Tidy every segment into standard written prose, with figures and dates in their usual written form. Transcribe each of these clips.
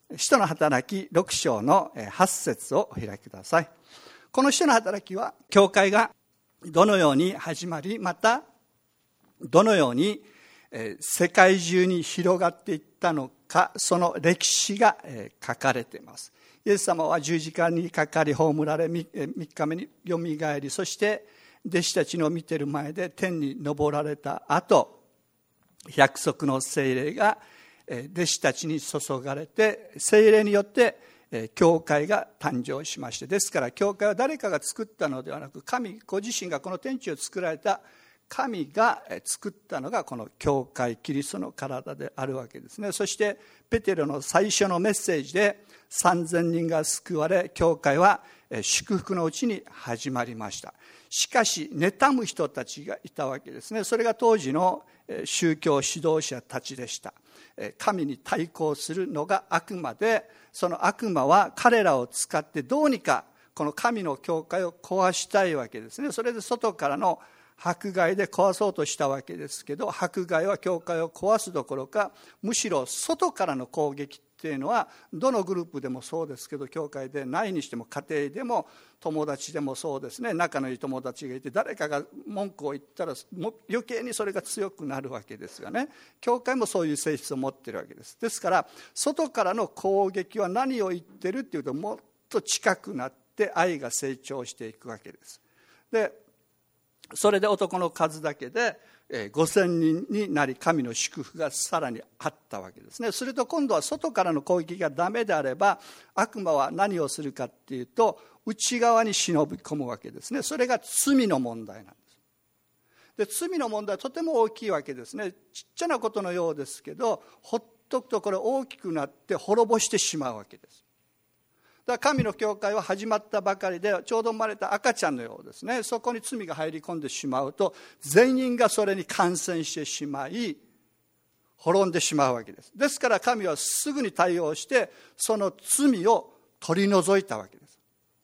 使徒の働き6章の8節をお開きください。この使徒の働きは、教会がどのように始まり、またどのように世界中に広がっていったのか、その歴史が書かれています。イエス様は十字架にかかり葬られ、3日目によみがえり、そして弟子たちの見ている前で天に昇られた後、約束の聖霊が弟子たちに注がれて、聖霊によって教会が誕生しまして、ですから教会は誰かが作ったのではなく、神ご自身が、この天地を作られた神が作ったのがこの教会、キリストの体であるわけですね。そしてペテロの最初のメッセージで3000人が救われ、教会は祝福のうちに始まりました。しかし妬む人たちがいたわけですね。それが当時の宗教指導者たちでした。神に対抗するのが悪魔で、その悪魔は彼らを使ってどうにかこの神の教会を壊したいわけですね。それで外からの迫害で壊そうとしたわけですけど、迫害は教会を壊すどころか、むしろ外からの攻撃っていうのは、どのグループでもそうですけど、教会でないにしても家庭でも友達でもそうですね。仲のいい友達がいて、誰かが文句を言ったら余計にそれが強くなるわけですがね。教会もそういう性質を持っているわけです。ですから外からの攻撃は何を言ってるっていうと、もっと近くなって愛が成長していくわけです。でそれで男の数だけで5000人になり、神の祝福がさらにあったわけですね。すると今度は外からの攻撃がダメであれば、悪魔は何をするかっていうと、内側に忍び込むわけですね。それが罪の問題なんです。で罪の問題はとても大きいわけですね。ちっちゃなことのようですけど、ほっとくとこれ大きくなって滅ぼしてしまうわけです。だから神の教会は始まったばかりで、ちょうど生まれた赤ちゃんのようですね。そこに罪が入り込んでしまうと、全員がそれに感染してしまい、滅んでしまうわけです。ですから神はすぐに対応して、その罪を取り除いたわけです。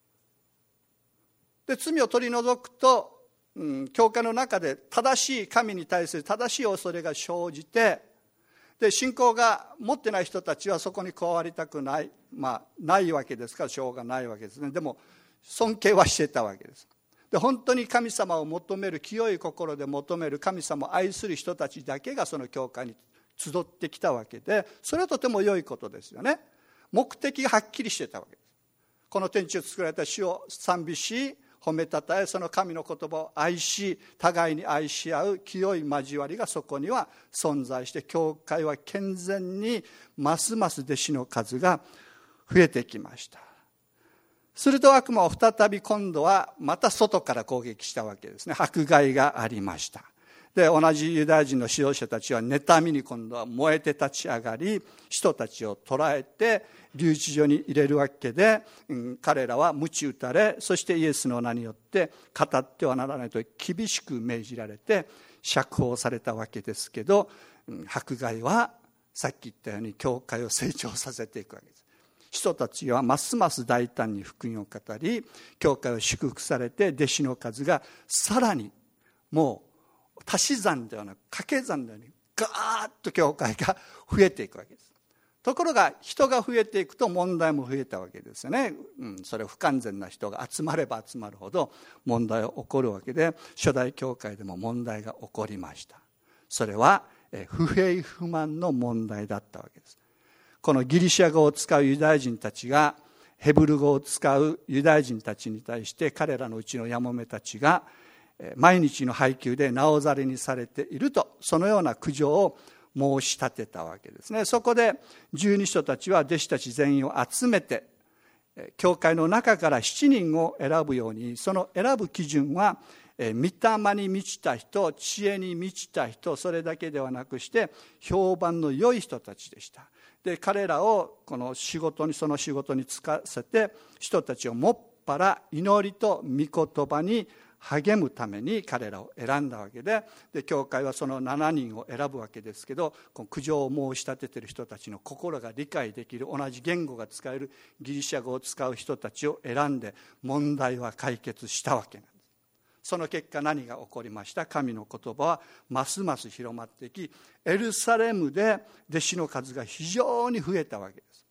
で罪を取り除くと、教会の中で正しい神に対する正しい恐れが生じて、で信仰が持ってない人たちはそこに加わりたくない、ないわけですからしょうがないわけですね。でも尊敬はしてたわけです。で本当に神様を求める、清い心で求める、神様を愛する人たちだけがその教会に集ってきたわけで、それはとても良いことですよね。目的がはっきりしてたわけです。この天地を作られた主を賛美し、褒めたたえ、その神の言葉を愛し、互いに愛し合う清い交わりがそこには存在して、教会は健全にますます弟子の数が増えてきました。すると悪魔は再び今度はまた外から攻撃したわけですね。迫害がありました。で同じユダヤ人の指導者たちは妬みに今度は燃えて立ち上がり、人たちを捕らえて留置所に入れるわけで、彼らは鞭打たれ、そしてイエスの名によって語ってはならないと厳しく命じられて釈放されたわけですけど、迫害はさっき言ったように教会を成長させていくわけです。人たちはますます大胆に福音を語り、教会を祝福されて、弟子の数がさらにもう足し算ではなく掛け算のようにガーッと教会が増えていくわけです。ところが人が増えていくと問題も増えたわけですよね。それ不完全な人が集まれば集まるほど問題が起こるわけで、初代教会でも問題が起こりました。それは不平不満の問題だったわけです。このギリシャ語を使うユダヤ人たちがヘブル語を使うユダヤ人たちに対して、彼らのうちのやもめたちが毎日の配給でなおざりにされていると、そのような苦情を申し立てたわけですね。そこで十二使徒たちは弟子たち全員を集めて、教会の中から7人を選ぶように、その選ぶ基準は御霊に満ちた人、知恵に満ちた人、それだけではなくして評判の良い人たちでした。で彼らをこの仕事に、その仕事に就かせて、人たちをもっぱら祈りと御言葉に励むために彼らを選んだわけで、教会はその7人を選ぶわけですけど、この苦情を申し立てている人たちの心が理解できる、同じ言語が使えるギリシャ語を使う人たちを選んで、問題は解決したわけなんです。その結果何が起こりました？神の言葉はますます広まっていき、エルサレムで弟子の数が非常に増えたわけです。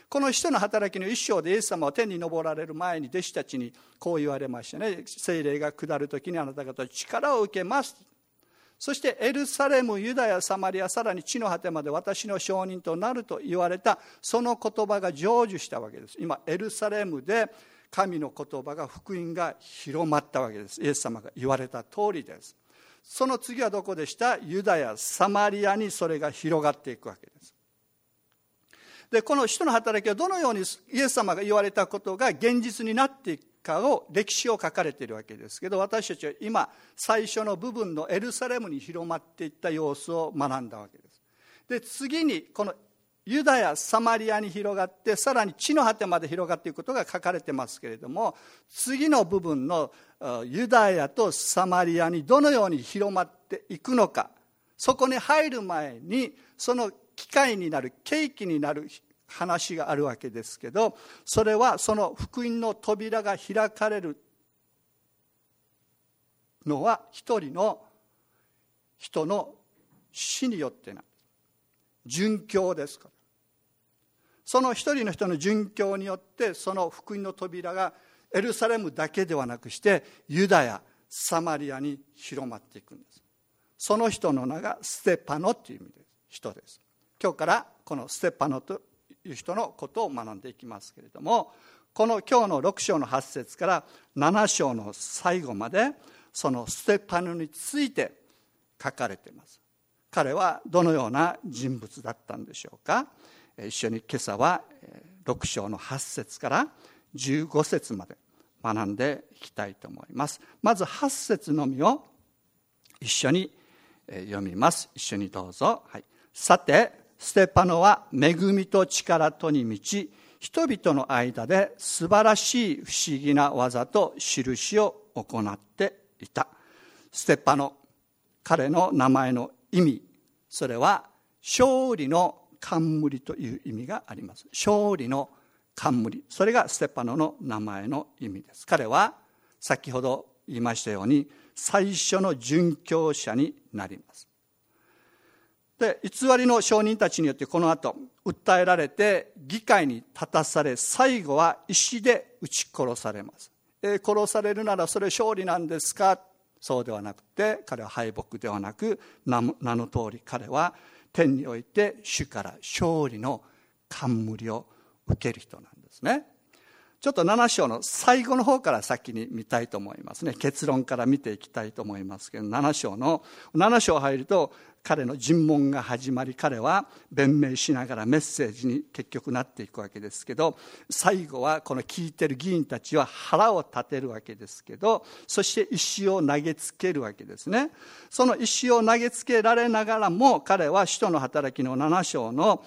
この使徒の働きの一章でイエス様は天に昇られる前に弟子たちにこう言われましたね。聖霊が下る時にあなた方は力を受けます。そしてエルサレム、ユダヤ、サマリア、さらに地の果てまで私の証人となると言われた、その言葉が成就したわけです。今エルサレムで神の言葉が、福音が広まったわけです。イエス様が言われた通りです。その次はどこでした？ユダヤ、サマリアにそれが広がっていくわけです。で、この使徒の働きはどのようにイエス様が言われたことが現実になっていくかを、歴史を書かれているわけですけど、私たちは今最初の部分のエルサレムに広まっていった様子を学んだわけです。で、次にこのユダヤ、サマリアに広がって、さらに地の果てまで広がっていくことが書かれてますけれども、次の部分のユダヤとサマリアにどのように広まっていくのか、そこに入る前にその機会になる、契機になる話があるわけですけど、それはその福音の扉が開かれるのは一人の人の死によってなんです。殉教ですから。その一人の人の殉教によって、その福音の扉がエルサレムだけではなくしてユダヤ、サマリアに広まっていくんです。その人の名がステパノという意味です。人です。今日からこのステパノという人のことを学んでいきますけれども、この今日の6章の8節から7章の最後まで、そのステパノについて書かれています。彼はどのような人物だったんでしょうか。一緒に今朝は6章の8節から15節まで学んでいきたいと思います。まず8節のみを一緒に読みます。一緒にどうぞ。はい。さて、ステパノは恵みと力とに満ち、人々の間で素晴らしい不思議な技と印を行っていた。ステパノ、彼の名前の意味、それは勝利の冠という意味があります。勝利の冠、それがステパノの名前の意味です。彼は先ほど言いましたように最初の殉教者になります。で、偽りの証人たちによってこの後訴えられて議会に立たされ、最後は石で撃ち殺されます。殺されるならそれ勝利なんですか？そうではなくて、彼は敗北ではなく、名の通り彼は天において主から勝利の冠を受ける人なんですね。ちょっと7章の最後の方から先に見たいと思いますね。結論から見ていきたいと思いますけど、7章入ると彼の尋問が始まり、彼は弁明しながらメッセージに結局なっていくわけですけど、最後はこの聞いてる議員たちは腹を立てるわけですけど、そして石を投げつけるわけですね。その石を投げつけられながらも、彼は使徒の働きの7章の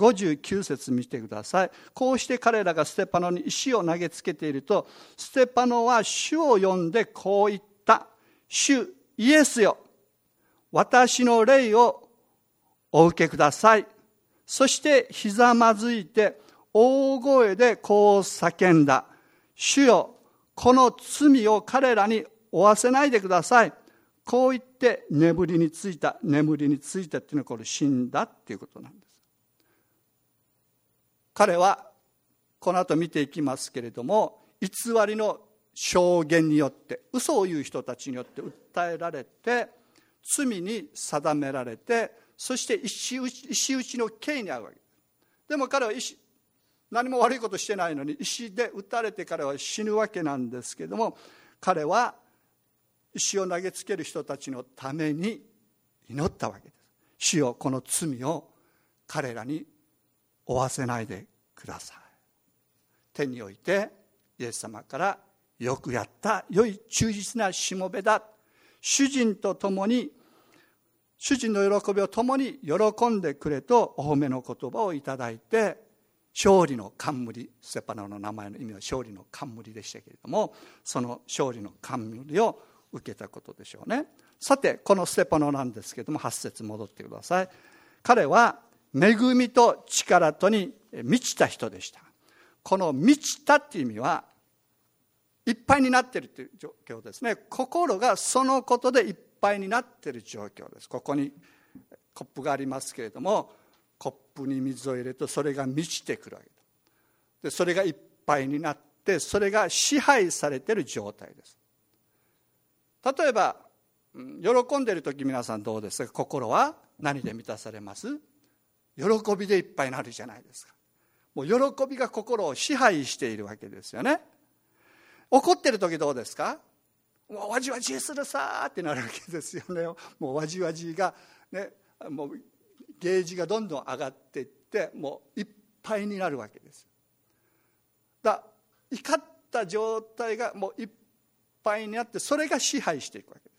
59節見てください。こうして彼らがステパノに石を投げつけていると、ステパノは主を呼んでこう言った。主イエスよ、私の霊をお受けください。そしてひざまずいて大声でこう叫んだ。主よ、この罪を彼らに負わせないでください。こう言って眠りについたっていうのはこれ死んだっていうことなんです。彼はこの後見ていきますけれども、偽りの証言によって、嘘を言う人たちによって訴えられて、罪に定められて、そして石打ちの刑に遭うわけです。でも彼は何も悪いことしてないのに石で打たれて彼は死ぬわけなんですけれども、彼は石を投げつける人たちのために祈ったわけです。主よ、この罪を彼らに負わせないでください。天においてイエス様からよくやった、良い忠実なしもべだ、主人の喜びを共に喜んでくれとお褒めの言葉をいただいて、勝利の冠、ステパノの名前の意味は勝利の冠でしたけれども、その勝利の冠を受けたことでしょうね。さて、このステパノなんですけれども、8節戻ってください。彼は恵みと力とに満ちた人でした。この満ちたっていう意味はいっぱいになっているという状況ですね。心がそのことでいっぱいになっている状況です。ここにコップがありますけれども、コップに水を入れるとそれが満ちてくるわけです。 でそれがいっぱいになって、それが支配されている状態です。例えば喜んでいる時、皆さんどうですか？心は何で満たされます？喜びでいっぱいになるじゃないですか。もう喜びが心を支配しているわけですよね。怒ってる時どうですか？もうわじわじするさーってなるわけですよね。もうわじわじがね、もうゲージがどんどん上がっていって、もういっぱいになるわけです。怒った状態がもういっぱいになって、それが支配していくわけです。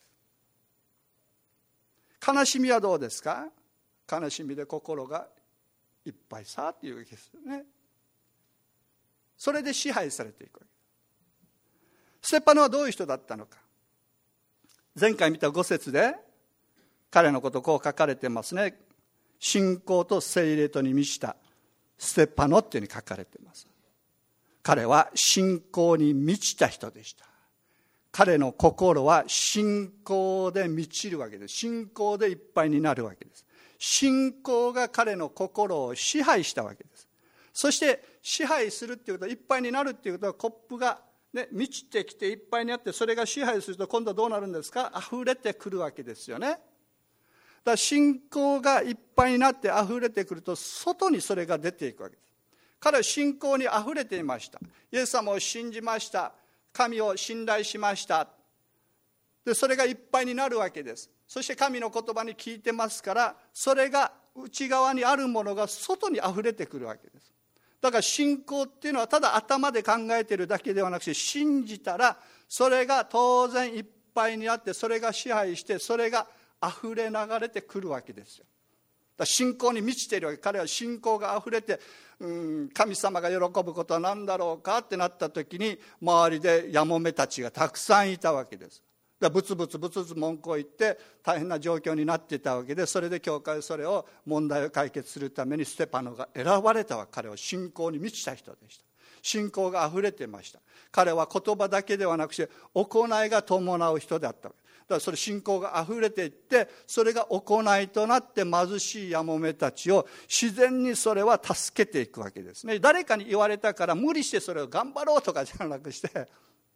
悲しみはどうですか？悲しみで心がいっぱいさっていうわけですよね。それで支配されていくわけです。ステパノはどういう人だったのか。前回見た5節で彼のことこう書かれてますね。信仰と聖霊とに満ちたステパノっていうふうに書かれています。彼は信仰に満ちた人でした。彼の心は信仰で満ちるわけです。信仰でいっぱいになるわけです。信仰が彼の心を支配したわけです。そして支配するっていうことは、いっぱいになるっていうことは、コップが、ね、満ちてきていっぱいになって、それが支配すると今度はどうなるんですか？溢れてくるわけですよね。だから信仰がいっぱいになって溢れてくると、外にそれが出ていくわけです。彼は信仰に溢れていました。イエス様を信じました。神を信頼しました。でそれがいっぱいになるわけです。そして神の言葉に聞いてますから、それが内側にあるものが外にあふれてくるわけです。だから信仰っていうのはただ頭で考えているだけではなくて、信じたらそれが当然いっぱいになって、それが支配して、それがあふれ流れてくるわけですよ。だから信仰に満ちているわけ。彼は信仰があふれて、神様が喜ぶことは何だろうかってなった時に、周りでやもめたちがたくさんいたわけです。ブツブツ文句を言って大変な状況になっていたわけで、それで教会はそれを問題を解決するためにステパノが選ばれたわけ。彼は信仰に満ちた人でした。信仰があふれていました。彼は言葉だけではなくて行いが伴う人であったわけ。だからそれ信仰があふれていって、それが行いとなって貧しいやもめたちを自然にそれは助けていくわけですね。誰かに言われたから無理してそれを頑張ろうとかじゃなくして、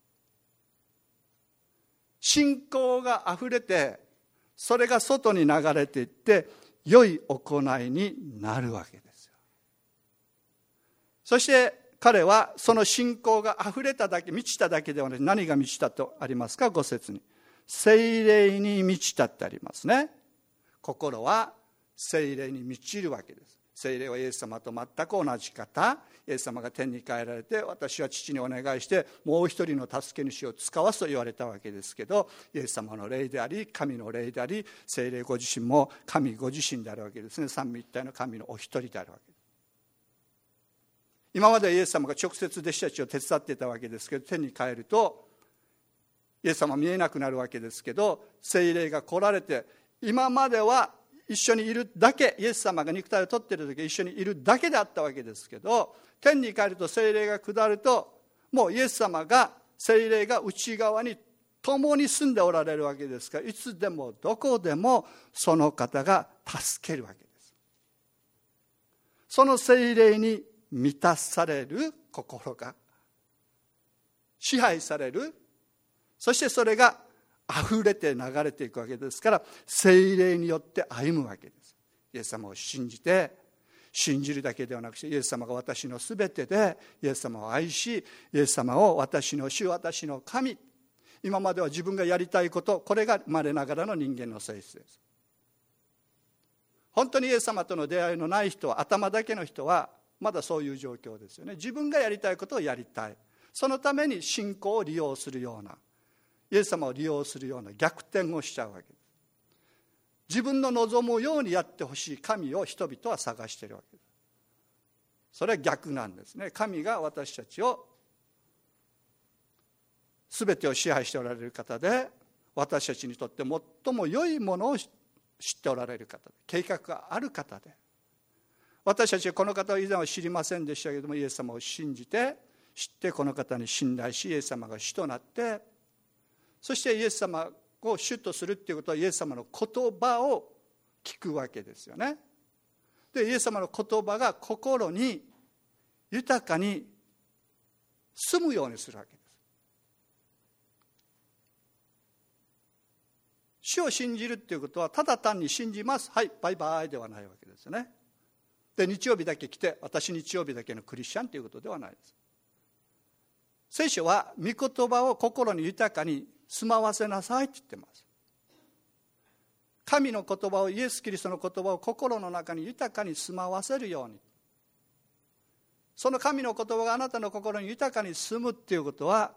信仰があふれて、それが外に流れていって良い行いになるわけですよ。そして彼はその信仰があふれただけ、満ちただけではなくて、何が満ちたとありますか？5節に聖霊に満ちたってありますね。心は聖霊に満ちるわけです。聖霊はイエス様と全く同じ方。イエス様が天に帰られて、私は父にお願いしてもう一人の助け主を使わすと言われたわけですけど、イエス様の霊であり、神の霊であり、聖霊ご自身も神ご自身であるわけですね。三位一体の神のお一人であるわけです。今までイエス様が直接弟子たちを手伝っていたわけですけど、天に帰るとイエス様は見えなくなるわけですけど、聖霊が来られて、今までは一緒にいるだけ、イエス様が肉体を取っている時一緒にいるだけであったわけですけど、天に帰ると聖霊が下ると、もうイエス様が、聖霊が内側に共に住んでおられるわけですから、いつでもどこでもその方が助けるわけです。その聖霊に満たされる心が支配される、そしてそれが溢れて流れていくわけですから、聖霊によって歩むわけです。イエス様を信じて、信じるだけではなくて、イエス様が私のすべてで、イエス様を愛し、イエス様を私の主、私の神。今までは自分がやりたいこと、これが生まれながらの人間の性質です。本当にイエス様との出会いのない人は、頭だけの人はまだそういう状況ですよね。自分がやりたいことをやりたい、そのために信仰を利用するような、イエス様を利用するような逆転をしちゃうわけです。自分の望むようにやってほしい神を人々は探しているわけです。それは逆なんですね。神が私たちを全てを支配しておられる方で、私たちにとって最も良いものを知っておられる方で、計画がある方で、私たちはこの方を以前は知りませんでしたけれども、イエス様を信じて知って、この方に信頼し、イエス様が主となって、そしてイエス様を主とするっていうことは、イエス様の言葉を聞くわけですよね。でイエス様の言葉が心に豊かに住むようにするわけです。主を信じるっていうことはただ単に信じます、はいバイバイではないわけですよね。で日曜日だけ来て私日曜日だけのクリスチャンということではないです。聖書は御言葉を心に豊かに住まわせなさいって言ってます。神の言葉を、イエス・キリストの言葉を心の中に豊かに住まわせるように、その神の言葉があなたの心に豊かに住むっていうことは、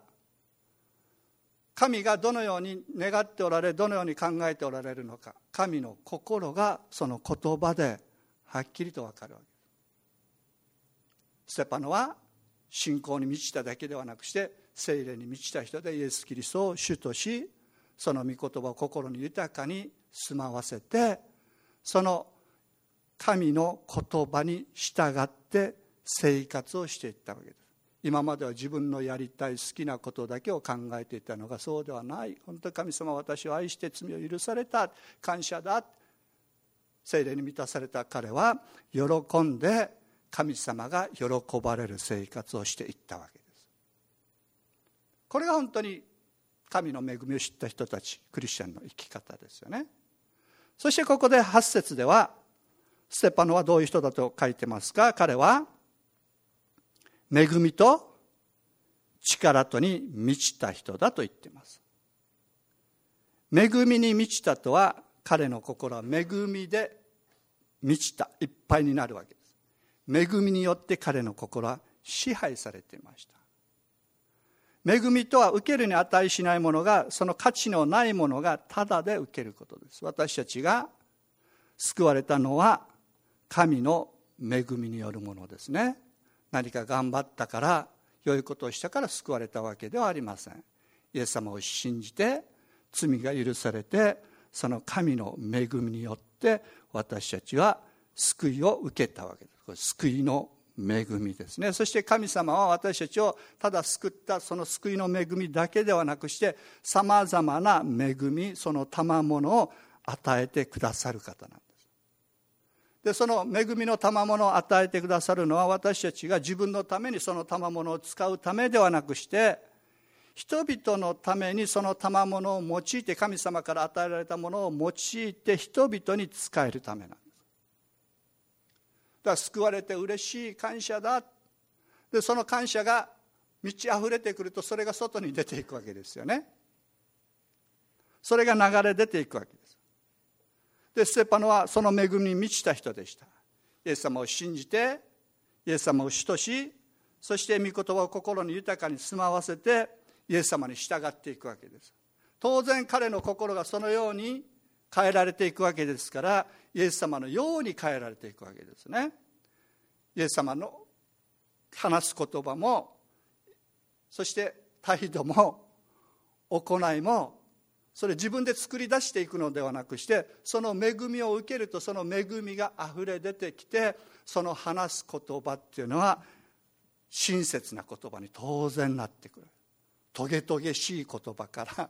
神がどのように願っておられ、どのように考えておられるのか、神の心がその言葉ではっきりと分かるわけです。ステパノは信仰に満ちただけではなくして、聖霊に満ちた人でイエス・キリストを主とし、その御言葉を心に豊かに住まわせて、その神の言葉に従って生活をしていったわけです。今までは自分のやりたい好きなことだけを考えていたのがそうではない。本当に神様は私を愛して罪を許された、感謝だ。聖霊に満たされた彼は喜んで神様が喜ばれる生活をしていったわけです。これが本当に神の恵みを知った人たち、クリスチャンの生き方ですよね。そしてここで8節では、ステパノはどういう人だと書いてますか。彼は恵みと力とに満ちた人だと言っています。恵みに満ちたとは、彼の心は恵みで満ちた、いっぱいになるわけです。恵みによって彼の心は支配されていました。恵みとは受けるに値しないものが、その価値のないものがただで受けることです。私たちが救われたのは神の恵みによるものですね。何か頑張ったから良いことをしたから救われたわけではありません。イエス様を信じて罪が許されて、その神の恵みによって私たちは救いを受けたわけです。これ救いの恵みですね。そして神様は私たちをただ救ったその救いの恵みだけではなくして、さまざまな恵み、その賜物を与えてくださる方なんです。で、その恵みの賜物を与えてくださるのは、私たちが自分のためにその賜物を使うためではなくして、人々のためにその賜物を用いて、神様から与えられたものを用いて人々に使えるためなんです。だから救われて嬉しい、感謝だ。で、その感謝が満ち溢れてくると、それが外に出ていくわけですよね。それが流れ出ていくわけです。で、ステパノはその恵みに満ちた人でした。イエス様を信じて、イエス様を主とし、そして御言葉を心に豊かに住まわせて、イエス様に従っていくわけです。当然彼の心がそのように変えられていくわけですから、イエス様のように変えられていくわけですね。イエス様の話す言葉も、そして態度も行いも、それ自分で作り出していくのではなくして、その恵みを受けると、その恵みがあふれ出てきて、その話す言葉っていうのは親切な言葉に当然なってくる。トゲトゲしい言葉から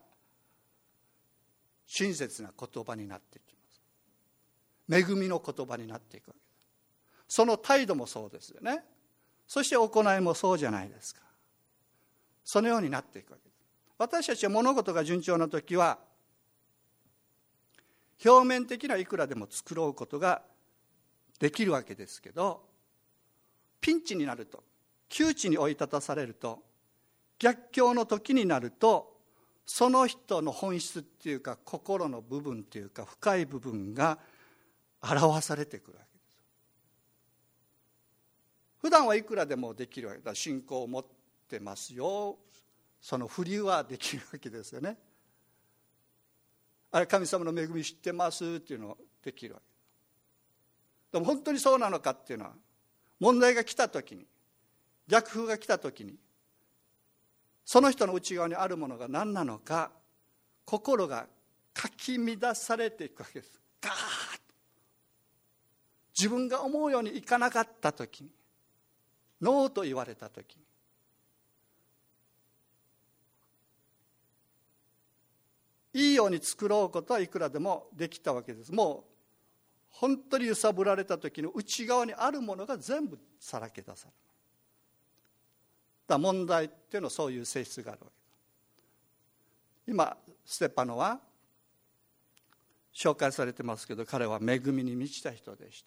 親切な言葉になっていきます。恵みの言葉になっていくわけです。その態度もそうですよね。そして行いもそうじゃないですか。そのようになっていくわけです。私たちは物事が順調な時は、表面的ないくらでも作ろうことができるわけですけど、ピンチになると、窮地に追い立たされると、逆境の時になると、その人の本質っていうか、心の部分っていうか、深い部分が表されてくるわけです。普段はいくらでもできるわけだ。信仰を持ってますよ、その振りはできるわけですよね。あれ、神様の恵み知ってますっていうのができるわけ。でも本当にそうなのかっていうのは、問題が来た時に、逆風が来た時に、その人の内側にあるものが何なのか、心がかき乱されていくわけです。ガーッと自分が思うようにいかなかった時に、ノーと言われた時に、いいように作ろうことはいくらでもできたわけです。もう本当に揺さぶられた時の内側にあるものが全部さらけ出される。 った問題っていうのはそういう性質があるわけです。今ステパノは紹介されてますけど、彼は恵みに満ちた人でした。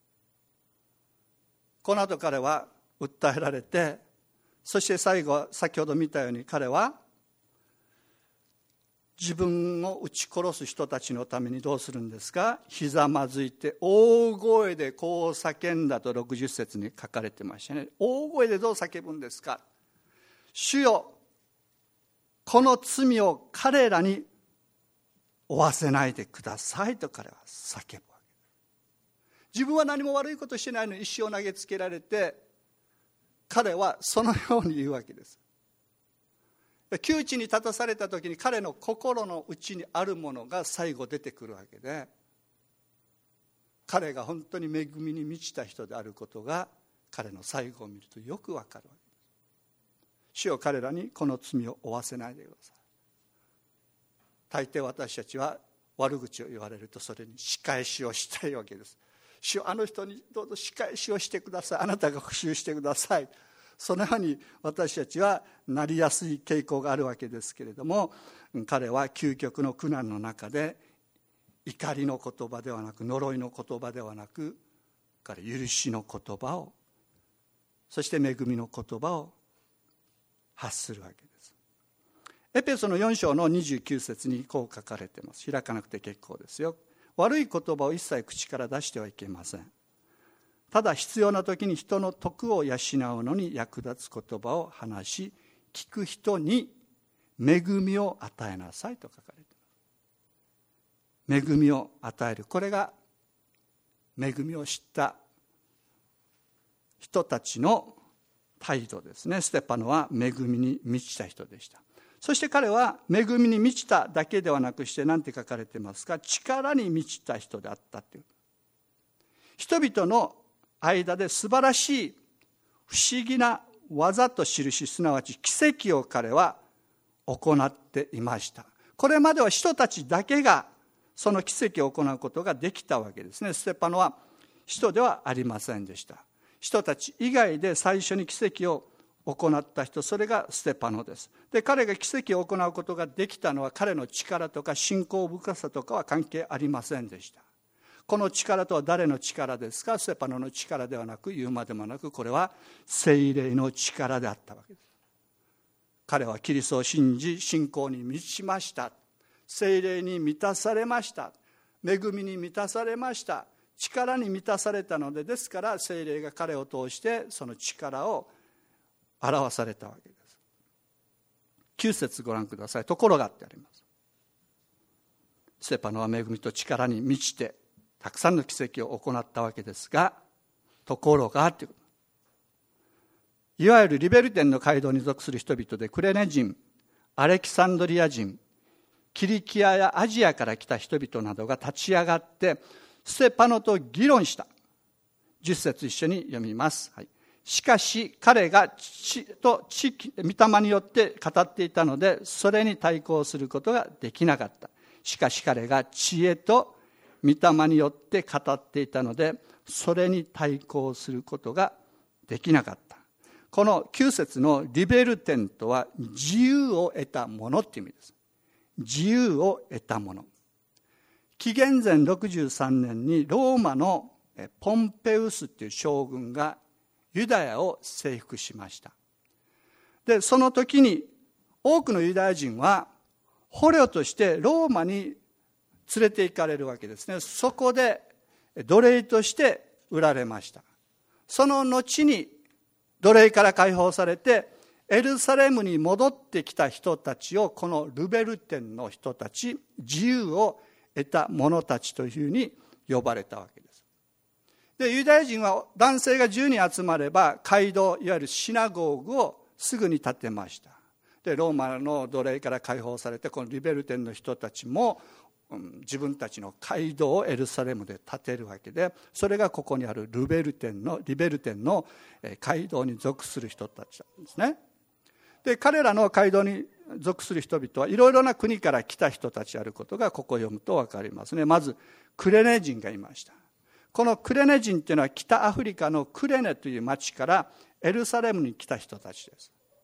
この後彼は訴えられて、そして最後先ほど見たように彼は自分を撃ち殺す人たちのためにどうするんですか？ひざまずいて大声でこう叫んだと60節に書かれてましたね。大声でどう叫ぶんですか？主よ、この罪を彼らに負わせないでくださいと彼は叫ぶわけです。自分は何も悪いことしてないのに石を投げつけられて、彼はそのように言うわけです。窮地に立たされた時に彼の心の内にあるものが最後出てくるわけで、彼が本当に恵みに満ちた人であることが彼の最後を見るとよくわかるわけです。主よ、彼らにこの罪を負わせないでください。大抵私たちは悪口を言われるとそれに仕返しをしたいわけです。主よ、あの人にどうぞ仕返しをしてください。あなたが復讐してください。そのように私たちはなりやすい傾向があるわけですけれども、彼は究極の苦難の中で怒りの言葉ではなく、呪いの言葉ではなく、彼許しの言葉を、そして恵みの言葉を発するわけです。エペソの4章の29節にこう書かれています。開かなくて結構ですよ。悪い言葉を一切口から出してはいけません。ただ必要な時に人の徳を養うのに役立つ言葉を話し、聞く人に恵みを与えなさいと書かれています。恵みを与える、これが恵みを知った人たちの態度ですね。ステパノは恵みに満ちた人でした。そして彼は恵みに満ちただけではなくして、何て書かれてますか？力に満ちた人であったという。人々の間で素晴らしい不思議な技と印、すなわち奇跡を彼は行っていました。これまでは人たちだけがその奇跡を行うことができたわけですね。ステパノは人ではありませんでした。人たち以外で最初に奇跡を行った人、それがステパノです。で、彼が奇跡を行うことができたのは彼の力とか信仰深さとかは関係ありませんでした。この力とは誰の力ですか？ステパノの力ではなく、言うまでもなく、これは聖霊の力であったわけです。彼はキリストを信じ、信仰に満ちました。聖霊に満たされました。恵みに満たされました。力に満たされたので、ですから聖霊が彼を通してその力を表されたわけです。9節ご覧ください。ところがってあります。ステパノは恵みと力に満ちてたくさんの奇跡を行ったわけですが、ところがということ。いわゆるリベルテンの街道に属する人々で、クレネ人、アレキサンドリア人、キリキアやアジアから来た人々などが立ち上がってステパノと議論した。10節一緒に読みます。はい。しかし彼が父と御霊によって語っていたので、それに対抗することができなかった。しかし彼が知恵と御霊によって語っていたので、それに対抗することができなかった。この9節のリベルテンとは自由を得たものっていう意味です。自由を得たもの。紀元前63年にローマのポンペウスっていう将軍がユダヤを征服しました。で、その時に多くのユダヤ人は捕虜としてローマに連れて行かれるわけですね。そこで奴隷として売られました。その後に奴隷から解放されてエルサレムに戻ってきた人たちを、このルベルテンの人たち、自由を得た者たちというふうに呼ばれたわけです。で、ユダヤ人は男性が10人集まれば街道、いわゆるシナゴーグをすぐに建てました。で、ローマの奴隷から解放されて、このリベルテンの人たちも自分たちの街道をエルサレムで建てるわけで、それがここにあるリベルテンの街道に属する人たちなんですね。で、彼らの街道に属する人々はいろいろな国から来た人たちであることがここを読むと分かりますね。まずクレネ人がいました。このクレネ人というのは北アフリカのクレネという町からエルサレムに来た人たちです。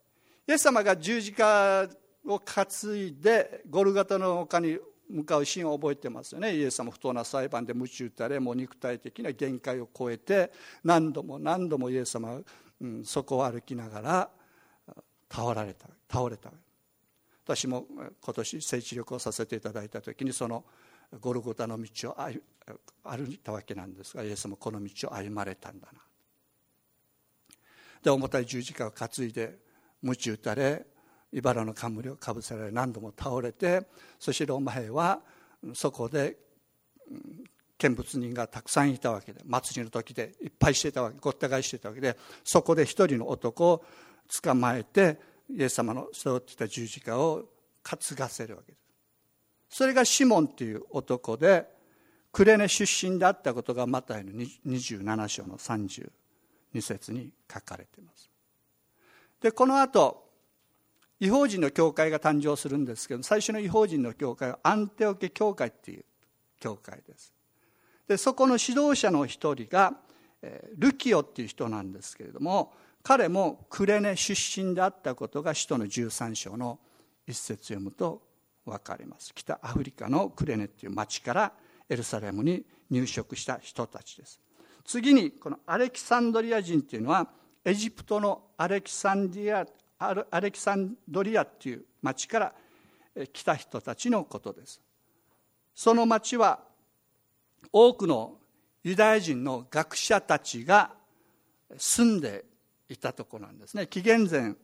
イエス様が十字架を担いでゴルガタの丘に向かうシーンを覚えてますよね。イエス様不当な裁判で鞭打たれ、もう肉体的な限界を超えて何度も何度もイエス様は、そこを歩きながら倒れた。私も今年聖地旅行させていただいた時にそのゴルゴタの道を歩いたわけなんですが、イエス様この道を歩まれたんだな。で重たい十字架を担いで鞭打たれ、茨の冠をかぶせられ、何度も倒れて、そしてローマ兵はそこで見物人がたくさんいたわけで、祭りの時でいっぱいしてたわけ、ごった返してたわけで、そこで一人の男を捕まえてイエス様の背負っていた十字架を担がせるわけです。それがシモンという男で、クレネ出身であったことがマタイの27章の32節に書かれています。でこの後異邦人の教会が誕生するんですけど、最初の異邦人の教会はアンテオケ教会っていう教会です。でそこの指導者の一人がルキオっていう人なんですけれども、彼もクレネ出身であったことが使徒の13章の一節読むと分かります。北アフリカのクレネっていう町からエルサレムに入植した人たちです。次にこのアレキサンドリア人っていうのはエジプトのアレキサンドリアっていう町から来た人たちのことです。その町は多くのユダヤ人の学者たちが住んでいたところなんですね。紀元前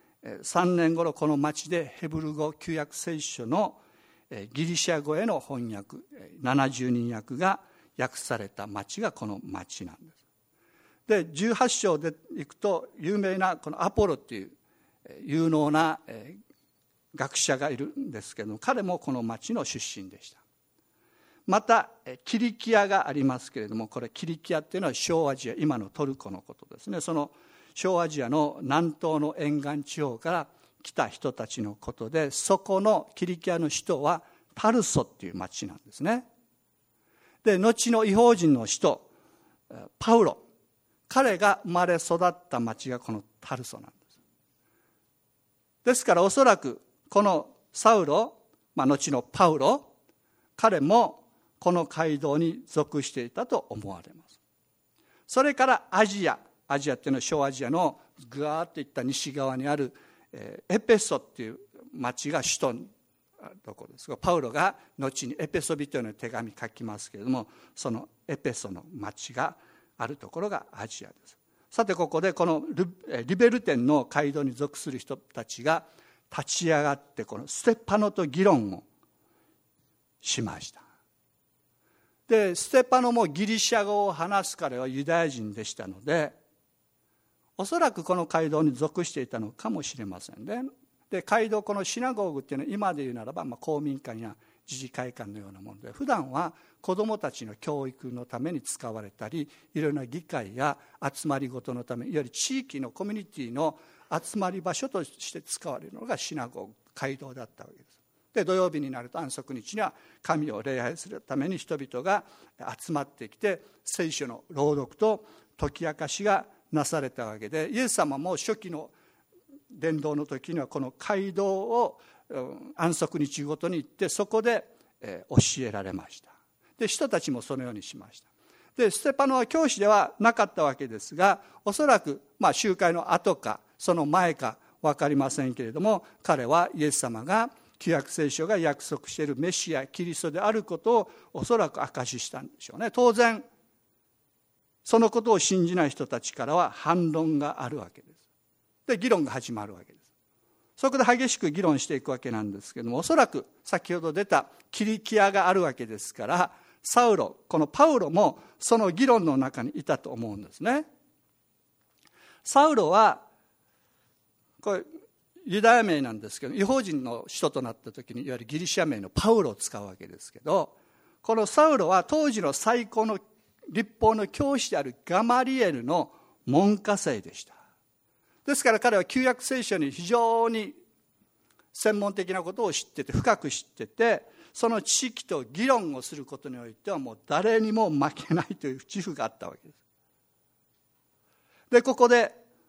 3年頃、この町でヘブル語旧約聖書のギリシャ語への翻訳70人訳が訳された町がこの町なんです。で18章でいくと有名なこのアポロっていう有能な学者がいるんですけども、彼もこの町の出身でした。またキリキアがありますけれども、これキリキアっていうのは小アジア、今のトルコのことですね。その小アジアの南東の沿岸地方から来た人たちのことで、そこのキリキアの首都はタルソっていう町なんですね。で後の異邦人の首都パウロ、彼が生まれ育った町がこのタルソなんです。ですからおそらくこのサウロ、後のパウロ、彼もこの街道に属していたと思われます。それからアジアっていうのは小アジアのぐわーっといった西側にあるエペソっていう町が首都のところですが、パウロが後にエペソ人への手紙書きますけれども、そのエペソの町があるところがアジアです。さてここでこのリベルテンの街道に属する人たちが立ち上がって、このステパノと議論をしました。でステパノもギリシャ語を話す彼はユダヤ人でしたので、おそらくこの街道に属していたのかもしれませんね。で街道、このシナゴーグっていうのは今で言うならば、公民館や自治会館のようなもので、普段は子どもたちの教育のために使われたり、いろいろな議会や集まりごとのため、いわゆる地域のコミュニティの集まり場所として使われるのがシナゴーグ、街道だったわけです。で土曜日になると安息日には神を礼拝するために人々が集まってきて、聖書の朗読と解き明かしがなされたわけで、イエス様も初期の伝道の時にはこの街道を安息日ごとに行って、そこで教えられました。で人たちもそのようにしました。でステパノは教師ではなかったわけですが、おそらく集会の後かその前か分かりませんけれども、彼はイエス様が旧約聖書が約束しているメシアキリストであることをおそらく証ししたんでしょうね。当然そのことを信じない人たちからは反論があるわけです。で議論が始まるわけです。そこで激しく議論していくわけなんですけれども、おそらく先ほど出たキリキアがあるわけですから、サウロ、このパウロもその議論の中にいたと思うんですね。サウロはこれユダヤ名なんですけど、異邦人の首都となった時にいわゆるギリシャ名のパウロを使うわけですけど、このサウロは当時の最高の律法の教師であるガマリエルの門下生でした。ですから彼は旧約聖書に非常に専門的なことを知ってて、深く知ってて、その知識と議論をすることにおいてはもう誰にも負けないという自負があったわけです。でここで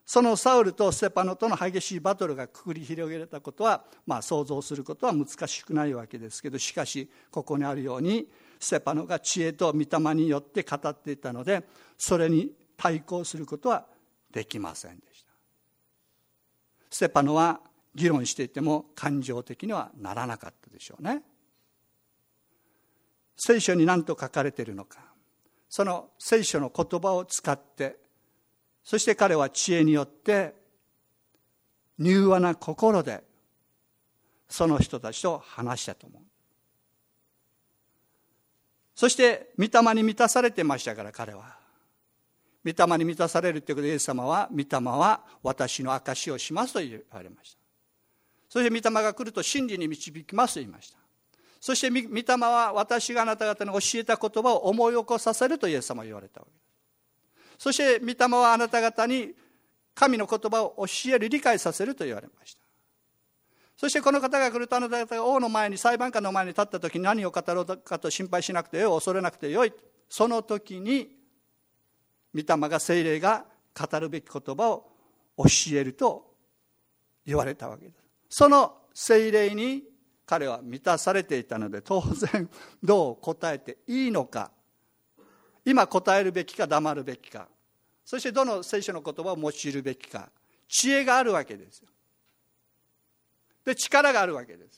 そのサウルとステパノとの激しいバトルが繰り広げられたことは、想像することは難しくないわけですけど、しかしここにあるようにステパノが知恵と御霊によって語っていたので、それに対抗することはできませんでした。ステパノは議論していても感情的にはならなかったでしょうね。聖書に何と書かれているのか、その聖書の言葉を使って、そして彼は知恵によって柔和な心でその人たちと話したと思う。そして御霊に満たされてましたから、彼は御霊に満たされるということで、イエス様は御霊は私の証しをしますと言われました。そして御霊が来ると真理に導きますと言いました。そして御霊は私があなた方に教えた言葉を思い起こさせるとイエス様は言われたわけです。そして御霊はあなた方に神の言葉を教える、理解させると言われました。そしてこの方が来ると、あなた方が王の前に、裁判官の前に立った時に何を語ろうかと心配しなくてよい、恐れなくてよい。その時に御霊が、聖霊が語るべき言葉を教えると言われたわけです。その聖霊に彼は満たされていたので、当然どう答えていいのか、今答えるべきか黙るべきか、そしてどの聖書の言葉を用いるべきか、知恵があるわけですよ。で、力があるわけです。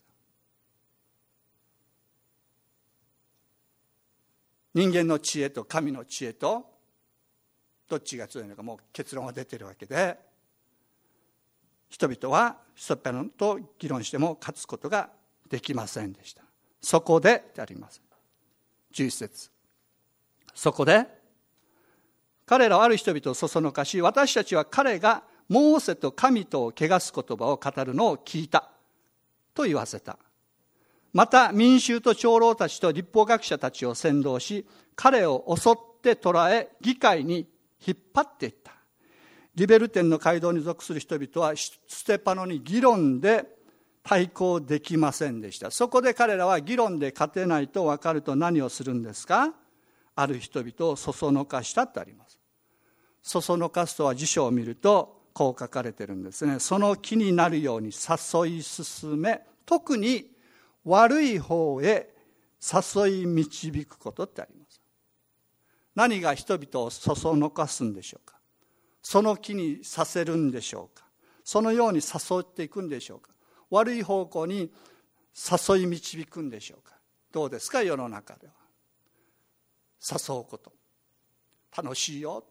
人間の知恵と神の知恵とどっちが強いのか、もう結論が出ているわけで、人々はステパノと議論しても勝つことができませんでした。そこでであります。11節。そこで彼らはある人々をそそのかし、私たちは彼がモーセと神とを汚す言葉を語るのを聞いたと言わせた。また民衆と長老たちと立法学者たちを扇動し、彼を襲って捕らえ、議会に引っ張っていった。リベルテンの街道に属する人々はステパノに議論で対抗できませんでした。そこで彼らは議論で勝てないと分かると何をするんですか？ある人々をそそのかしたとあります。そそのかすとは辞書を見るとこう書かれてるんですね。その気になるように誘い進め、特に悪い方へ誘い導くことってあります。何が人々をそそのかすんでしょうか？その気にさせるんでしょうか？そのように誘っていくんでしょうか？悪い方向に誘い導くんでしょうか？どうですか？世の中では誘うこと、楽しいよ、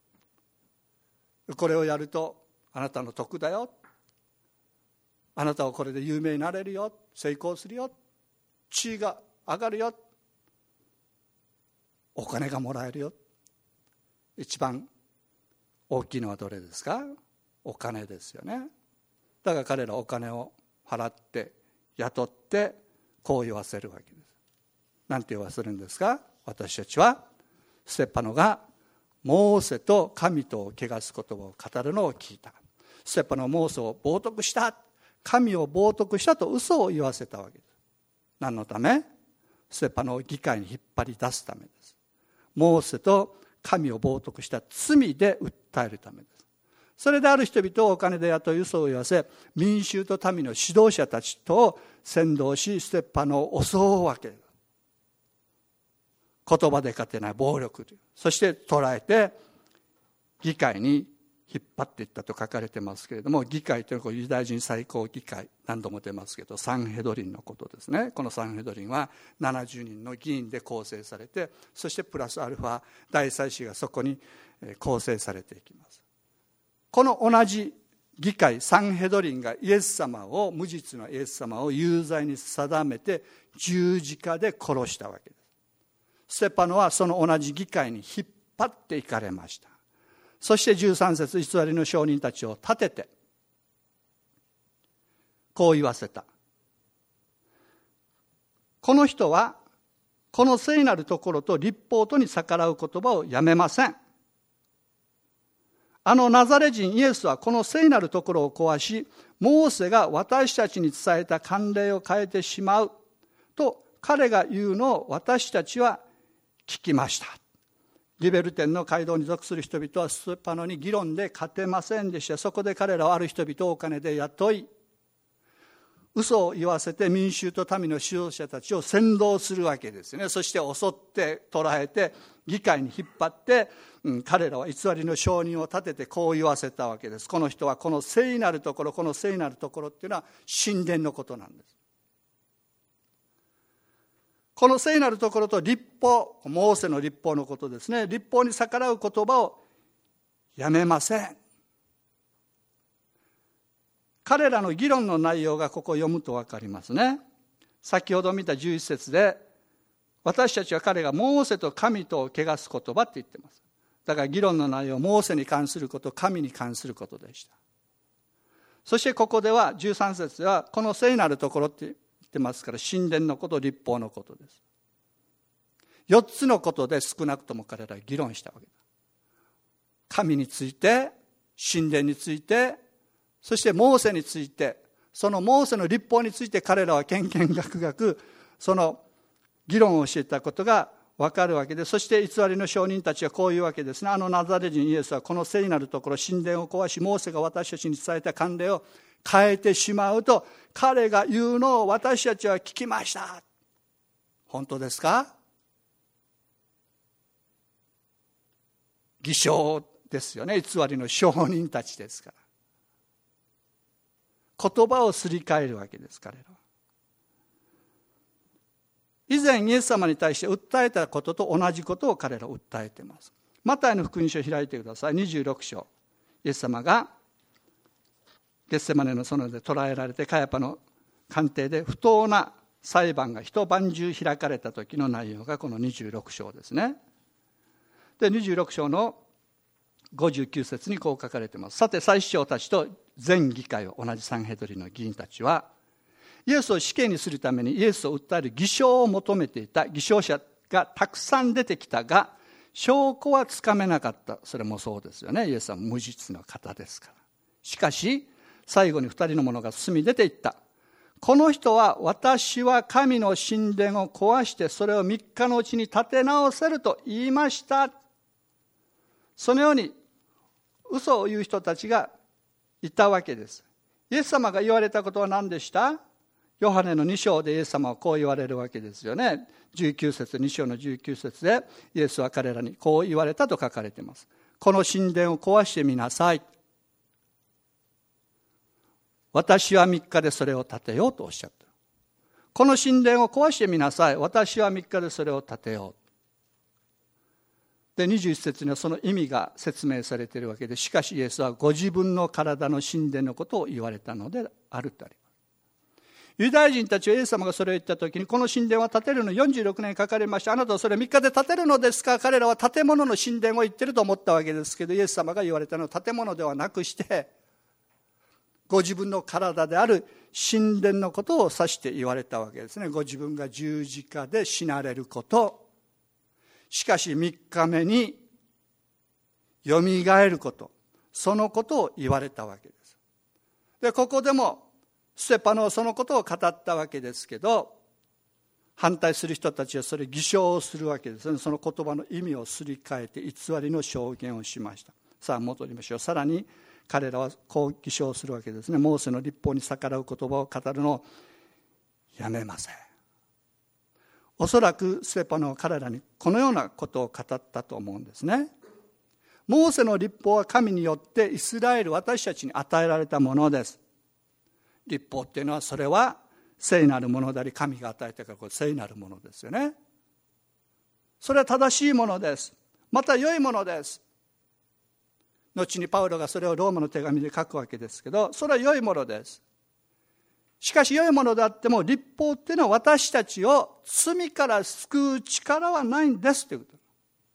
これをやるとあなたの得だよ、あなたはこれで有名になれるよ、成功するよ、地位が上がるよ、お金がもらえるよ。一番大きいのはどれですか？お金ですよね。だから彼らはお金を払って雇ってこう言わせるわけです。なんて言わせるんですか？私たちはステパノがモーセと神とを汚す言葉を語るのを聞いた。ステパノはモーセを冒涜した、神を冒涜したと嘘を言わせたわけです。何のため？ステパノを議会に引っ張り出すためです。モーセと神を冒涜した罪で訴えるためです。それである人々をお金で雇い嘘を言わせ、民衆と民の指導者たちと扇動し、ステパノを襲うわけです。言葉で勝てない暴力で、そして捕らえて議会に引っ張っていったと書かれてますけれども、議会というのはユダヤ人最高議会、何度も出ますけどサンヘドリンのことですね。このサンヘドリンは70人の議員で構成されて、そしてプラスアルファ大祭司がそこに構成されていきます。この同じ議会サンヘドリンがイエス様を、無実のイエス様を有罪に定めて十字架で殺したわけです。ステパノはその同じ議会に引っ張っていかれました。そして13節、偽りの証人たちを立ててこう言わせた。この人はこの聖なるところと律法とに逆らう言葉をやめません。ナザレ人イエスはこの聖なるところを壊し、モーセが私たちに伝えた慣例を変えてしまうと彼が言うのを私たちは聞きました。 リベル店の街道に属する人々はステパノに議論で勝てませんでした。そこで彼らはある人々をお金で雇い、嘘を言わせて民衆と民の指導者たちを扇動するわけですね。そして襲って捕らえて議会に引っ張って、彼らは偽りの証人を立ててこう言わせたわけです。この人はこの聖なるところ、この聖なるところっていうのは神殿のことなんです。この聖なるところと律法、モーセの律法のことですね。律法に逆らう言葉をやめません。彼らの議論の内容がここを読むと分かりますね。先ほど見た11節で、私たちは彼がモーセと神とを汚す言葉って言ってます。だから議論の内容、モーセに関すること、神に関することでした。そしてここでは13節では、この聖なるところって言ってますから、神殿のこと、律法のことです。4つのことで少なくとも彼らは議論したわけだ。神について、神殿について、そしてモーセについて、そのモーセの律法について彼らはけんけんがくがくその議論をしていたことが分かるわけで、そして偽りの証人たちはこういうわけですね。ナザレ人イエスはこの聖なるところ、神殿を壊し、モーセが私たちに伝えた慣例を変えてしまうと、彼が言うのを私たちは聞きました。本当ですか？偽証ですよね。偽りの証人たちですから。言葉をすり替えるわけです、彼らは。以前イエス様に対して訴えたことと同じことを彼らは訴えています。マタイの福音書を開いてください。26章。イエス様がゲッセマネの園で捕らえられて、カヤパの官邸で不当な裁判が一晩中開かれた時の内容がこの26章ですね。で、26章の59節にこう書かれています。さて、祭司長たちと全議会は、同じサンヘドリンの議員たちは、イエスを死刑にするためにイエスを訴える偽証を求めていた。偽証者がたくさん出てきたが、証拠はつかめなかった。それもそうですよね。イエスは無実の方ですから。しかし、最後に2人の者が進み出ていった。この人は、私は神の神殿を壊してそれを3日のうちに建て直せると言いました。そのように嘘を言う人たちがいたわけです。イエス様が言われたことは何でした？ヨハネの2章でイエス様はこう言われるわけですよね。19節、2章の19節でイエスは彼らにこう言われたと書かれています。この神殿を壊してみなさい。私は3日でそれを建てようとおっしゃった。この神殿を壊してみなさい。私は3日でそれを建てよう。で、21節にはその意味が説明されているわけで、しかしイエスはご自分の体の神殿のことを言われたのであるとあります。ユダヤ人たちはイエス様がそれを言ったときに、この神殿は建てるの46年かかりました。あなたはそれを3日で建てるのですか？彼らは建物の神殿を言ってると思ったわけですけど、イエス様が言われたのは建物ではなくして、ご自分の体である神殿のことを指して言われたわけですね。ご自分が十字架で死なれること、しかし3日目によみがえること、そのことを言われたわけです。で、ここでもステパノはそのことを語ったわけですけど、反対する人たちはそれ偽証をするわけですね。その言葉の意味をすり替えて偽りの証言をしました。さあ戻りましょう。さらに彼らはこう偽証するわけですね。モーセの律法に逆らう言葉を語るのをやめません。おそらくステパノは彼らにこのようなことを語ったと思うんですね。モーセの律法は神によってイスラエル、私たちに与えられたものです。律法っていうのはそれは聖なるものであり、神が与えたからこれ聖なるものですよね。それは正しいものです。また良いものです。後にパウロがそれをローマの手紙で書くわけですけど、それは良いものです。しかし良いものであっても、律法っていうのは私たちを罪から救う力はないんですということ。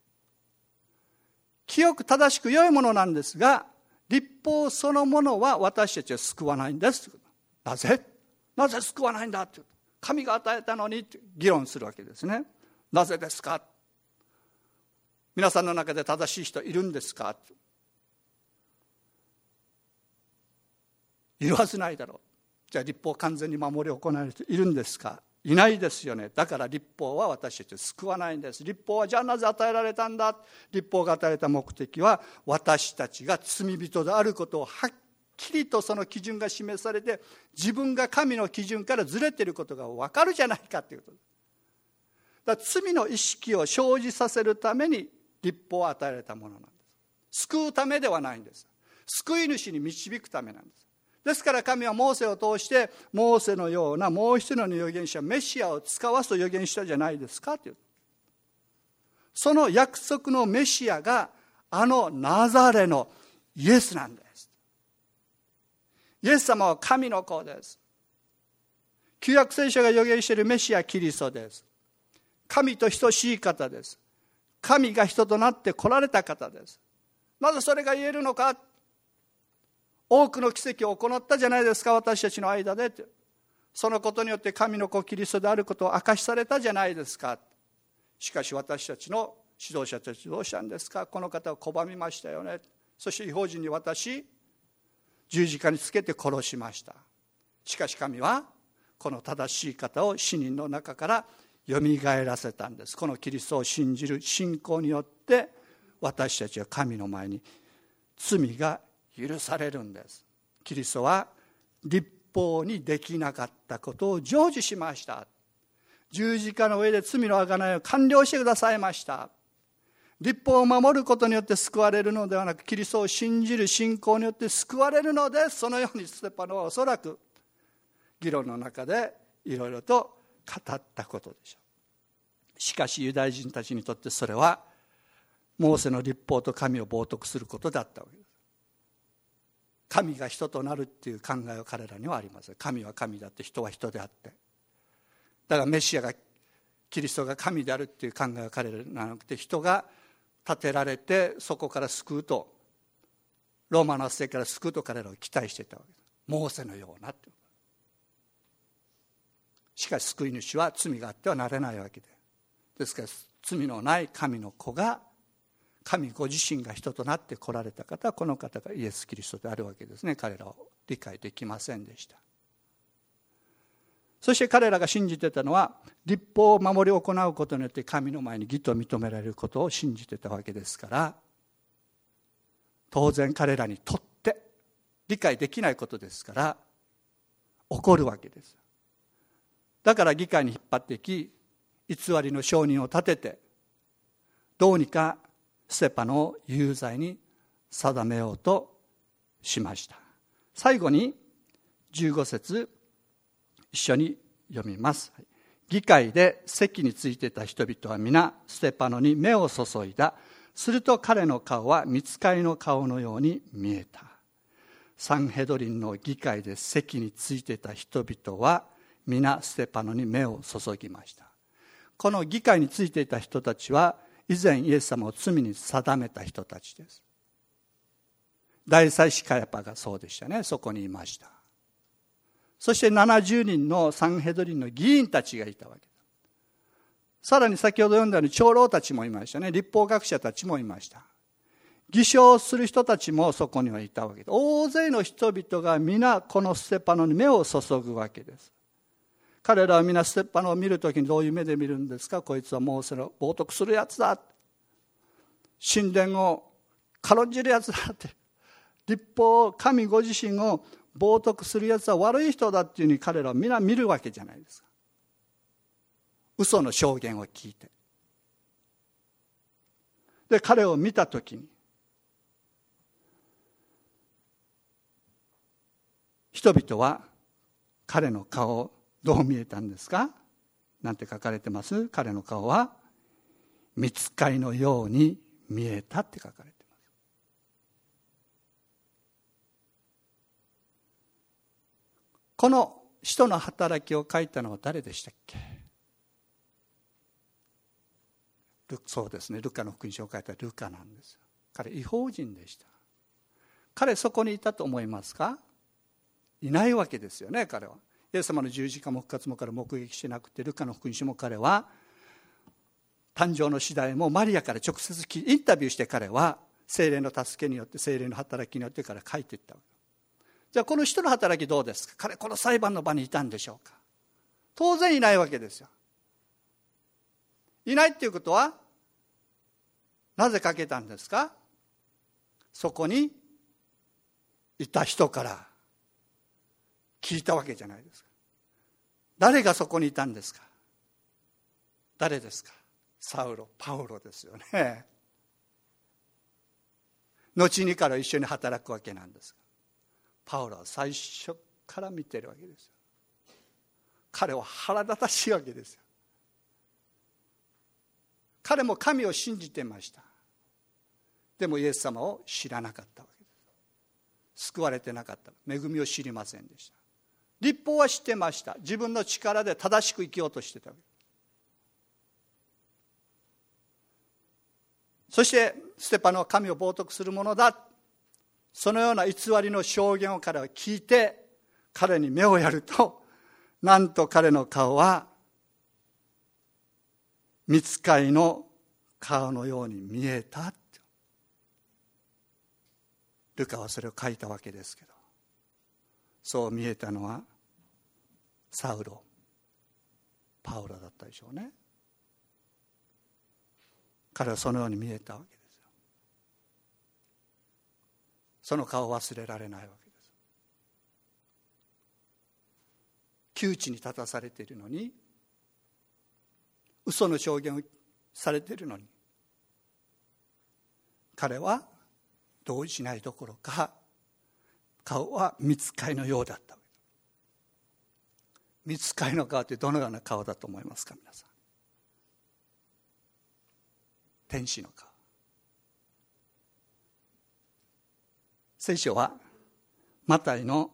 清く正しく良いものなんですが、律法そのものは私たちを救わないんですということ。なぜ救わないんだということ。神が与えたのにって議論するわけですね。なぜですか？皆さんの中で正しい人いるんですか？いるはずないだろう。じゃあ律法を完全に守り行える人いるんですか？ いないですよね。だから律法は私たちを救わないんです。律法はじゃあなぜ与えられたんだ。律法が与えられた目的は、私たちが罪人であることをはっきりとその基準が示されて、自分が神の基準からずれていることが分かるじゃないかということです。だから罪の意識を生じさせるために律法は与えられたものなんです。救うためではないんです。救い主に導くためなんです。ですから神はモーセを通して、モーセのようなもう一人の預言者メシアを使わすと預言したじゃないですかという。その約束のメシアがあのナザレのイエスなんです。イエス様は神の子です。旧約聖書が預言しているメシアキリストです。神と等しい方です。神が人となって来られた方です。なぜそれが言えるのか。多くの奇跡を行ったじゃないですか、私たちの間で。そのことによって神の子キリストであることを明かしされたじゃないですか。しかし私たちの指導者たちどうしたんですか。この方を拒みましたよね。そして異邦人に渡し、十字架につけて殺しました。しかし神はこの正しい方を死人の中からよみがえらせたんです。このキリストを信じる信仰によって私たちは神の前に罪が許されるんです。キリストは律法にできなかったことを成就しました。十字架の上で罪の贖いを完了してくださいました。律法を守ることによって救われるのではなく、キリストを信じる信仰によって救われるのです。そのようにステパノはおそらく議論の中でいろいろと語ったことでしょう。しかしユダヤ人たちにとってそれはモーセの律法と神を冒涜することだったわけです。神が人となるっていう考えは彼らにはありません。神は神であって人は人であって、だからメシアがキリストが神であるっていう考えは彼らにはなくて、人が立てられてそこから救うと、ローマの圧政から救うと彼らは期待していたわけです。モーセのようなって。しかし救い主は罪があってはなれないわけで、ですから罪のない神の子が、神ご自身が人となって来られた方はこの方がイエス・キリストであるわけですね。彼らは理解できませんでした。そして彼らが信じてたのは、律法を守り行うことによって神の前に義と認められることを信じてたわけですから、当然彼らにとって理解できないことですから起こるわけです。だから議会に引っ張っていき、偽りの証人を立ててどうにかステパノを有罪に定めようとしました。最後に15節一緒に読みます。議会で席についていた人々は皆ステパノに目を注いだ。すると彼の顔は御使いの顔のように見えた。サンヘドリンの議会で席についていた人々は皆ステパノに目を注ぎました。この議会についていた人たちは以前イエス様を罪に定めた人たちです。大祭司カヤパがそうでしたね。そこにいました。そして70人のサンヘドリンの議員たちがいたわけです。さらに先ほど読んだように長老たちもいましたね。律法学者たちもいました。偽証する人たちもそこにはいたわけです。大勢の人々が皆このステパノに目を注ぐわけです。彼らは皆ステパノを見るときにどういう目で見るんですか。こいつはモーセの冒涜するやつだ、神殿を軽んじるやつだって、律法を神ご自身を冒涜するやつは悪い人だっていうふうに彼らは皆見るわけじゃないですか。嘘の証言を聞いて、で彼を見たときに人々は彼の顔をどう見えたんですか。なんて書かれてます。彼の顔は御使いのように見えたって書かれてます。この使徒の働きを書いたのは誰でしたっけ。そうですね、ルカの福音書を書いたルカなんです。彼異邦人でした。彼そこにいたと思いますか。いないわけですよね。彼はイエス様の十字架も復活も彼目撃してなくて、ルカの福音書も彼は誕生の次第もマリアから直接インタビューして、彼は聖霊の助けによって、聖霊の働きによって彼は書いていったわけ。じゃあこの人の働きどうですか。彼この裁判の場にいたんでしょうか。 当然いないわけですよ。いないっていうことは、なぜかけたんですか？そこにいた人から聞いたわけじゃないですか。誰がそこにいたんですか？誰ですか？サウロ、パウロですよね。後にから一緒に働くわけなんですが、パウロは最初から見てるわけですよ。彼は腹立たしいわけですよ。彼も神を信じてました。でもイエス様を知らなかったわけです。救われてなかった。恵みを知りませんでした。律法は知ってました。自分の力で正しく生きようとしてたわけです。そしてステパノは神を冒涜するものだ、そのような偽りの証言を彼は聞いて、彼に目をやると、なんと彼の顔は御使いの顔のように見えた。ルカはそれを書いたわけですけど、そう見えたのはサウロ、パウロだったでしょうね。彼はそのように見えたわけですよ。その顔を忘れられないわけです。窮地に立たされているのに、嘘の証言をされているのに、彼は同意しないどころか、顔は御使いのようだったわけです。御使いの顔ってどのような顔だと思いますか、皆さん。天使の顔。聖書はマタイの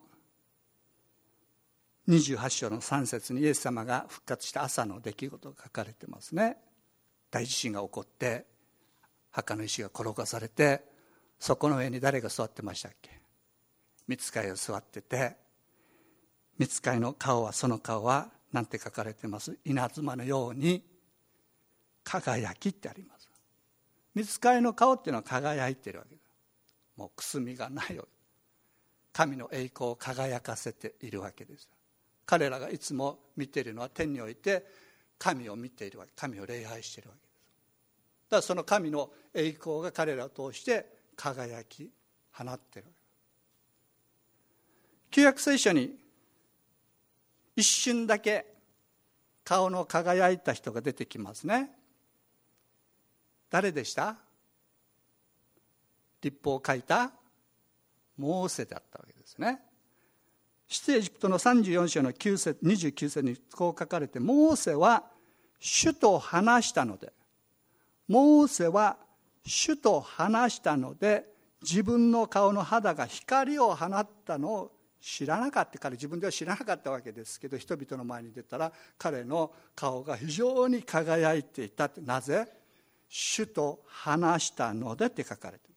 28章の3節にイエス様が復活した朝の出来事が書かれてますね。大地震が起こって墓の石が転がされて、そこの上に誰が座ってましたっけ？御使いが座ってて、御使いの顔は、その顔はなんて書かれてます？稲妻のように輝きってあります。御使いの顔っていうのは輝いてるわけです。もうくすみがないよ。神の栄光を輝かせているわけです。彼らがいつも見ているのは、天において神を見ているわけ、神を礼拝しているわけです。だからその神の栄光が彼らを通して輝き放っているわけです。旧約聖書に一瞬だけ顔の輝いた人が出てきますね。誰でした？律法を書いたモーセだったわけですね。出エジプトの34章の29節にこう書かれて、モーセは主と話したので、モーセは主と話したので、自分の顔の肌が光を放ったのを知らなかった。彼自分では知らなかったわけですけど、人々の前に出たら彼の顔が非常に輝いていたって。なぜ？主と話したのでって書かれています。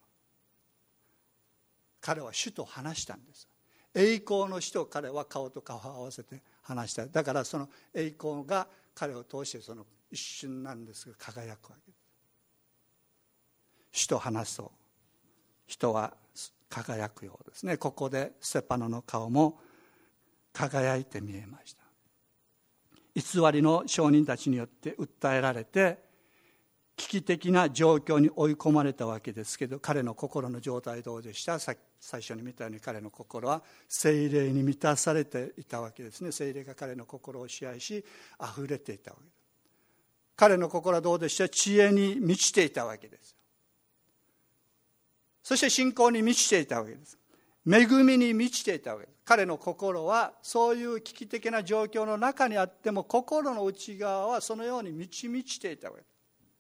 彼は主と話したんです。栄光の主と彼は顔と顔を合わせて話した。だからその栄光が彼を通してその一瞬なんですが輝くわけです。主と話すと人は輝くようですね。ここでステパノの顔も輝いて見えました。偽りの証人たちによって訴えられて危機的な状況に追い込まれたわけですけど、彼の心の状態どうでした？最初に見たように彼の心は聖霊に満たされていたわけですね。聖霊が彼の心を支配し溢れていたわけです。彼の心はどうでした？知恵に満ちていたわけです。そして信仰に満ちていたわけです。恵みに満ちていたわけです。彼の心はそういう危機的な状況の中にあっても、心の内側はそのように満ちていたわけです。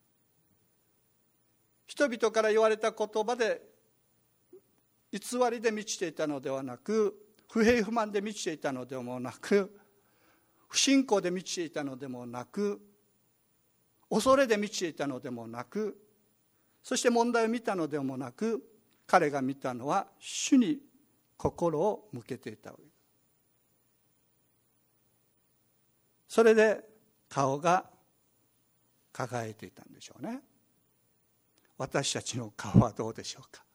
人々から言われた言葉で偽りで満ちていたのではなく、不平不満で満ちていたのでもなく、不信仰で満ちていたのでもなく、恐れで満ちていたのでもなく、そして問題を見たのでもなく、彼が見たのは主に心を向けていたわけです。それで顔が輝いていたんでしょうね。私たちの顔はどうでしょうか？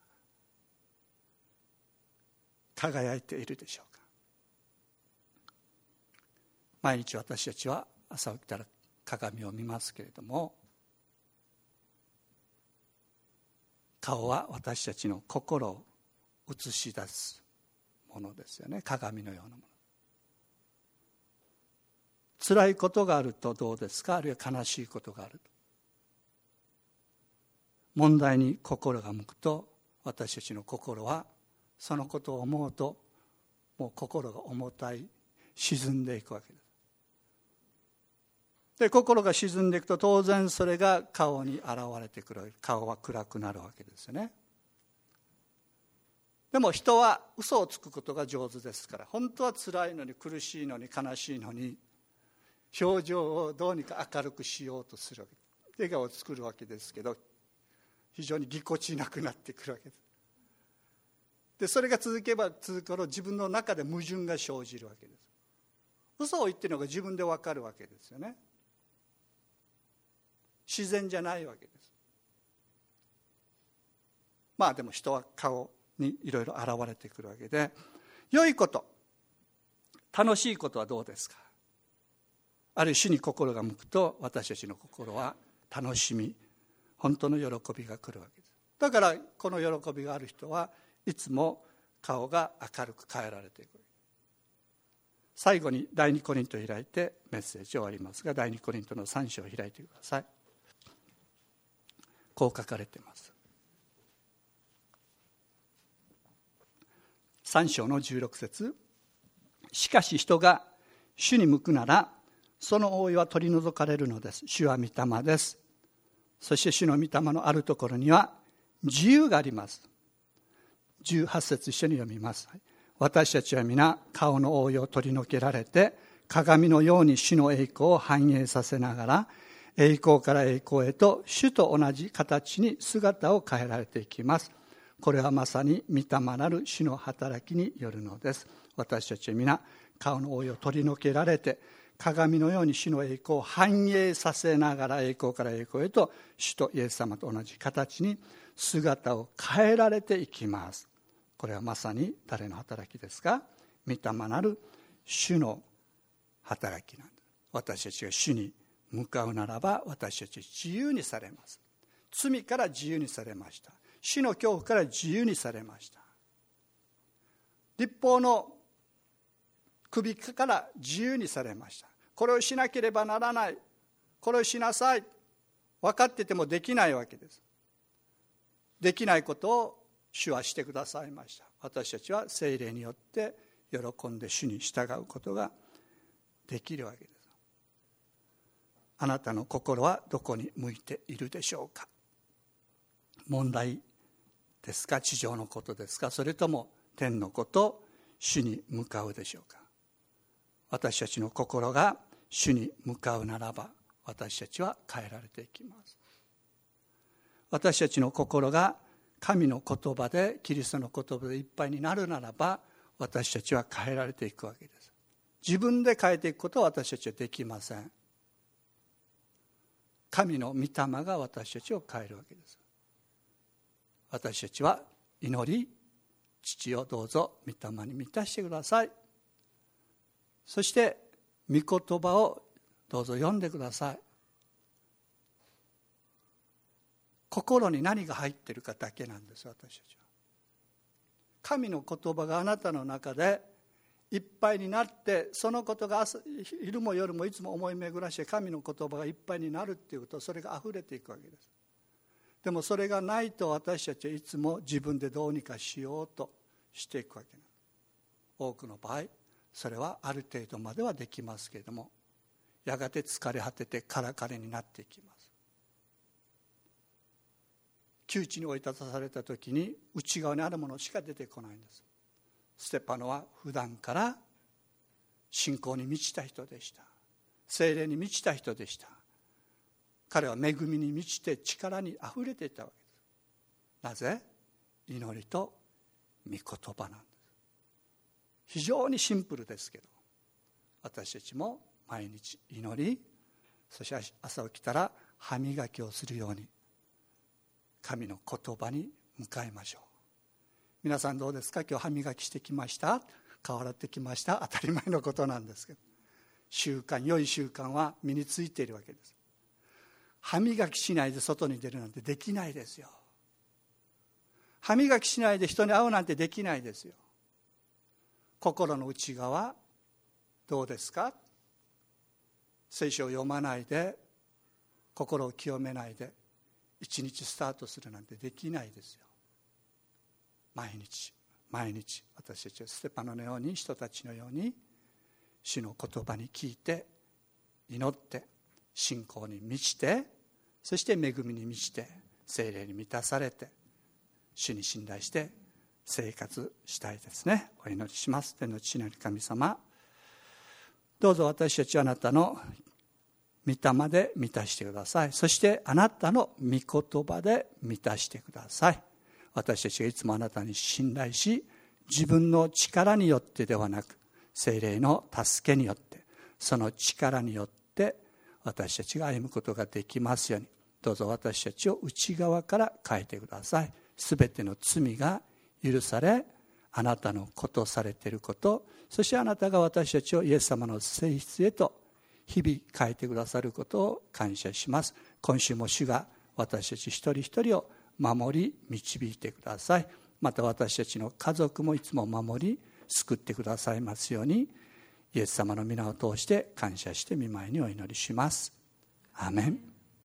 輝いているでしょうか？ 毎日私たちは朝起きたら鏡を見ますけれども、顔は私たちの心を映し出すものですよね。鏡のようなもの。辛いことがあるとどうですか？あるいは悲しいことがあると、問題に心が向くと、私たちの心はそのことを思うと、もう心が重たい、沈んでいくわけです。で、心が沈んでいくと、当然それが顔に現れてくる。顔は暗くなるわけですよね。でも人は嘘をつくことが上手ですから、本当は辛いのに、苦しいのに、悲しいのに、表情をどうにか明るくしようとするわけです。笑顔を作るわけですけど、非常にぎこちなくなってくるわけです。で、それが続けば続くほど自分の中で矛盾が生じるわけです。嘘を言っているのが自分で分かるわけですよね。自然じゃないわけです。まあでも人は顔にいろいろ現れてくるわけで、良いこと、楽しいことはどうですか？ある種に心が向くと、私たちの心は楽しみ、本当の喜びが来るわけです。だからこの喜びがある人はいつも顔が明るく変えられていく。最後に第二コリントを開いてメッセージを終わりますが、第二コリントの3章を開いてください。こう書かれています。3章の16節。しかし人が主に向くなら、その覆いは取り除かれるのです。主は御霊です。そして主の御霊のあるところには自由があります。18節一緒に読みます。私たちは皆顔の覆いを取り除けられて、鏡のように主の栄光を反映させながら、栄光から栄光へと主と同じ形に姿を変えられていきます。これはまさに御霊なる主の働きによるのです。私たちは皆顔の覆いを取り除けられて、鏡のように主の栄光を反映させながら、栄光から栄光へと主とイエス様と同じ形に姿を変えられていきます。これはまさに誰の働きですか？御霊なる主の働きなんです。私たちが主に向かうならば、私たちは自由にされます。罪から自由にされました。死の恐怖から自由にされました。律法の首から自由にされました。これをしなければならない、これをしなさい、分かっててもできないわけです。できないことを主はしてくださいました。私たちは聖霊によって喜んで主に従うことができるわけです。あなたの心はどこに向いているでしょうか？問題ですか？地上のことですか？それとも天のこと、主に向かうでしょうか？私たちの心が主に向かうならば、私たちは変えられていきます。私たちの心が神の言葉で、キリストの言葉でいっぱいになるならば、私たちは変えられていくわけです。自分で変えていくことは私たちはできません。神の御霊が私たちを変えるわけです。私たちは祈り、父をどうぞ御霊に満たしてください。そして御言葉をどうぞ読んでください。心に何が入っているかだけなんです、私たちは。神の言葉があなたの中でいっぱいになって、そのことが昼も夜もいつも思い巡らして、神の言葉がいっぱいになるっていうこと、それがあふれていくわけです。でもそれがないと、私たちはいつも自分でどうにかしようとしていくわけです。多くの場合それはある程度まではできますけれども、やがて疲れ果ててカラカラになっていきます。窮地に追い立たされた時に内側にあるものしか出てこないんです。ステパノは普段から信仰に満ちた人でした。聖霊に満ちた人でした。彼は恵みに満ちて力にあふれていたわけです。なぜ？祈りと御言葉なんです。非常にシンプルですけど、私たちも毎日祈り、そして朝起きたら歯磨きをするように神の言葉に向かいましょう。皆さんどうですか？今日歯磨きしてきました？顔洗ってきました？当たり前のことなんですけど、 習慣、良い習慣は身についているわけです。歯磨きしないで外に出るなんてできないですよ。歯磨きしないで人に会うなんてできないですよ。心の内側どうですか？聖書を読まないで、心を清めないで一日スタートするなんてできないですよ。毎日毎日私たちはステパノのように、人たちのように主の言葉に聞いて、祈って、信仰に満ちて、そして恵みに満ちて、聖霊に満たされて、主に信頼して生活したいですね。お祈りします。天の父なる神様、どうぞ私たちはあなたの御霊で満たしてください。そしてあなたの御言葉で満たしてください。私たちがいつもあなたに信頼し、自分の力によってではなく、聖霊の助けによって、その力によって私たちが歩むことができますように、どうぞ私たちを内側から変えてください。すべての罪が許され、あなたのことされていること、そしてあなたが私たちをイエス様の性質へと日々変えてくださることを感謝します。今週も主が私たち一人一人を守り導いてください。また私たちの家族もいつも守り救ってくださいますように、イエス様の皆を通して感謝して御前にお祈りします。アーメン。